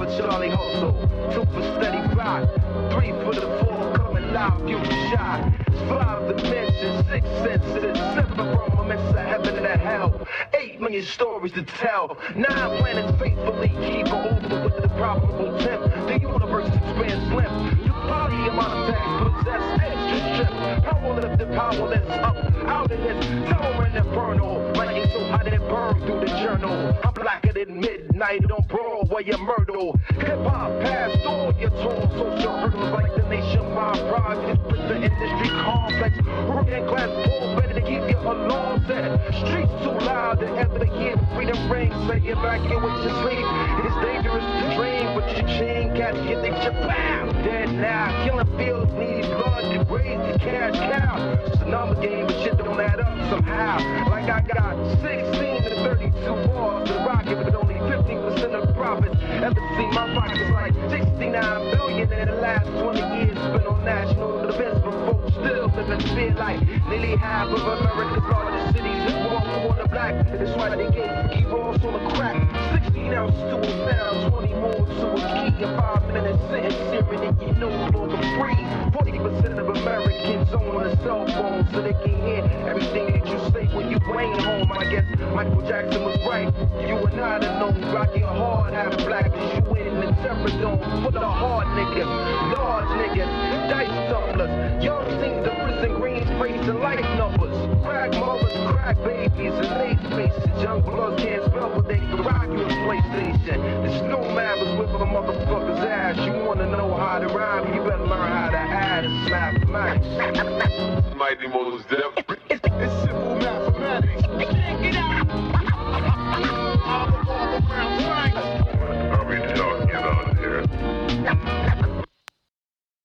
for Charlie Hustle, 2 for Steady Rock, 3 for the 4 coming live, you shot. 5 dimensions, 6 senses, 7 firmaments of heaven and hell, 8 million stories to tell, 9 planets faithfully keep over with the probable temp. The universe expands slim. You body amount of facts possess extra strength. Powerless and powerless up out of this tower and inferno. Writing so hot that it burned through the journal. I'm blacker than midnight on Broadway and Myrtle. Hip hop past all your tall social hurdles like the nationwide project with the industry complex. Working class poor better to keep you alone set. Streets too loud to ever hear freedom ring. Say evacuate your sleep. It's dangerous to dream, but your chain got you think you're bam. Dead now, killing fields need blood to raise the cash cow. It's a number game, but shit don't add up somehow. Like I got 16 to 32 bars to rocket, but only 15% of the profits. Ever seen my pockets like 69 billion in the last 20 years spent on national events, but folks still live in fear like nearly half of America's largest cities is one quarter black. That's why they gave key rolls on the crack. 16 ounces to a pound, 20 more to a key, a 5-minute sentence searing and you no longer free. 40% of Americans own a cell phone so they can hear everything that you say when you ain't home. I guess Michael Jackson was right. You and I done known rocking hard, half black as you in the terror dome. For the hard niggas, large niggas, dice tumblers, young things of prison greens, facing life numbers. Crack mothers, crack babies, and late faces. Young bloods can't spell, but they can rock you a PlayStation. The snowman was whipping a motherfucker's ass. You wanna know how to rhyme, you better learn how to add and mathematics. Mighty Moses Def. It's simple mathematics. I can't get out.